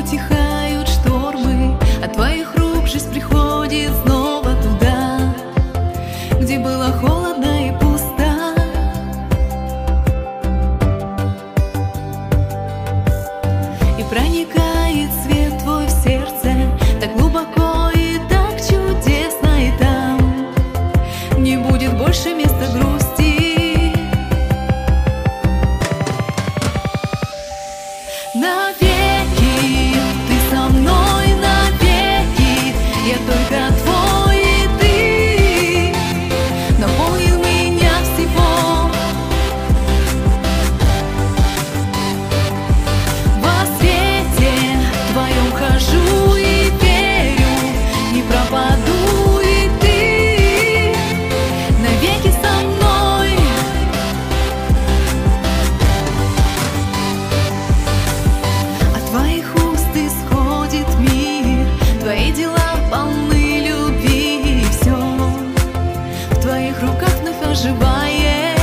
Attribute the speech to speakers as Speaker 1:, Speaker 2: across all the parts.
Speaker 1: утихают штормы, от твоих рук жизнь приходит снова туда, где было холодно и пусто. И проникает свет твой в сердце так глубоко и так чудесно, и там не будет больше места грусти. Навеки ты со мной, навеки я только твой, и ты наполнил меня всего. Во свете твоем хожу и верю, не пропаду, и ты навеки со мной. От твоих уст исходит мир, твои дела полны любви, и все в твоих руках вновь оживает.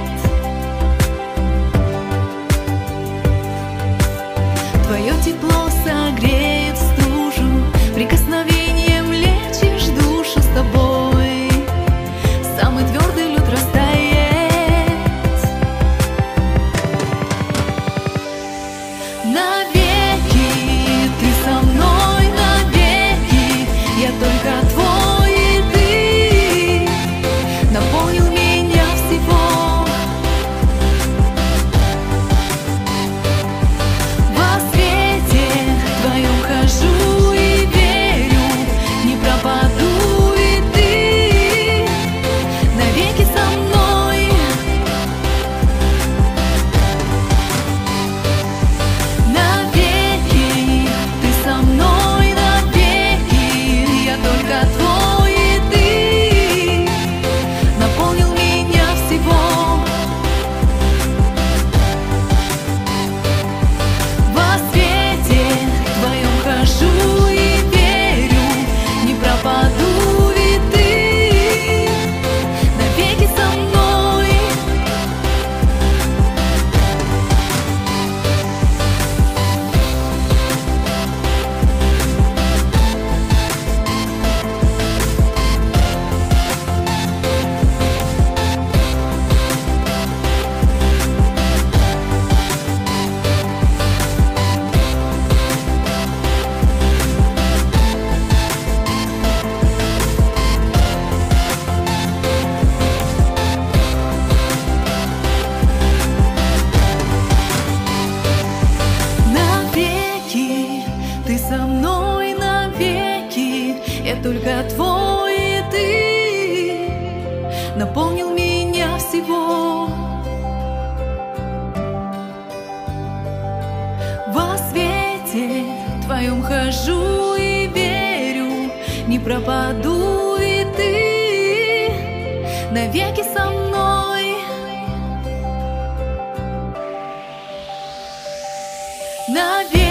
Speaker 1: Твое тепло согреет стужу, прикосновением лечишь душу, с тобой самый твердый лед растает. Навеки ты со мной, навеки я только твой, и ты наполнил меня всего. Во свете твоем хожу и верю, не пропаду, и ты навеки со мной. Навеки ты со мной, навеки я только твой, и ты наполнил меня всего. Во свете твоем хожу и верю, не пропаду, и ты навеки со мной. Навеки ты со мной, навеки я только твой, и ты наполнил меня всего. Во свете твоем хожу и верю, не пропаду, и ты навеки со мной. Навеки